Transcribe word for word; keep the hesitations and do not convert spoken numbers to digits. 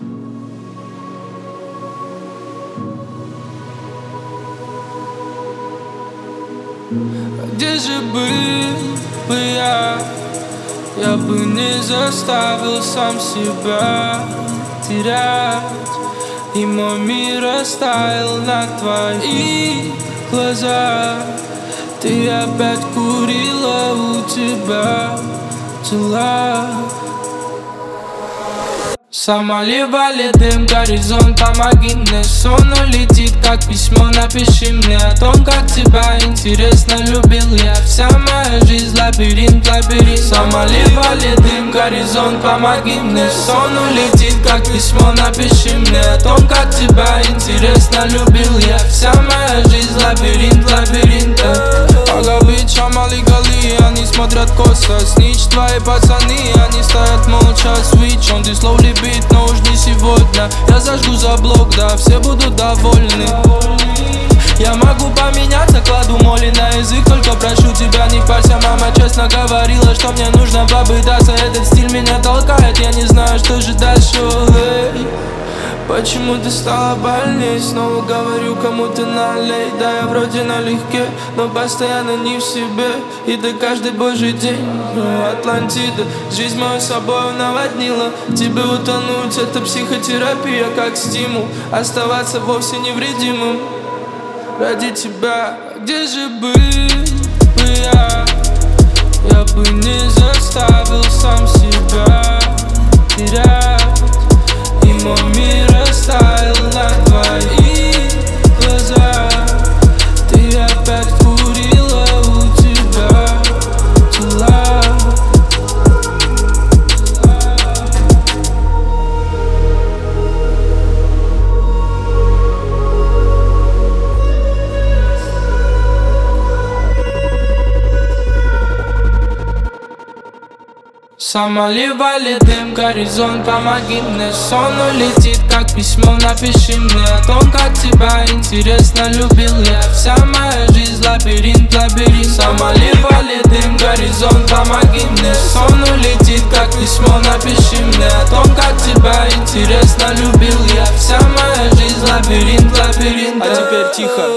Где же был бы я? Я бы не заставил сам себя терять, и мой мир растаял на твоих глазах. Ты опять курила, у тебя дела. Самолет валит дым, горизонт, помоги мне. Сон улетит, как письмо, напиши мне о том, как тебя интересно любил я. Вся моя жизнь лабиринт, лабиринт. Самолет валит дым, горизонт, помоги мне. Сон улетит, как письмо, напиши мне о том, как тебя интересно любил я. Вся моя жизнь лабиринт, лабиринт. Ага, бича, мали гали, они смотрят косо. Снич, твои пацаны, они стоят молча. Switch on this slowly beat, но уж не сегодня. Я зажгу за блок, да, все будут довольны. Я могу поменяться, кладу моли на язык. Только прошу тебя, не парься, мама честно говорила, что мне нужно попытаться. Этот стиль меня толкает, я не знаю, что же дальше. Эй, почему ты стала больней? Снова говорю кому-то налей. Да, я вроде налегке, но постоянно не в себе. И да каждый божий день Атлантида жизнь мою собою наводнила. Тебе утонуть — это психотерапия, как стимул оставаться вовсе невредимым ради тебя. Где же был бы я? Я бы не заставил сам себя терять, и мой мир растаял на твоих глазах. Ты опять курила, у тебя дела. Самолет валит дым, горизонт, помоги мне. Сон улетит, как письмо, напиши мне о том, как тебя интересно любил я. Вся моя жизнь лабиринт, лабиринт. Самолет валит дым, горизонт, помоги мне. Сон улетит, как письмо, напиши мне о том, как тебя интересно любил я. Вся моя жизнь лабиринт, лабиринт. А теперь тихо,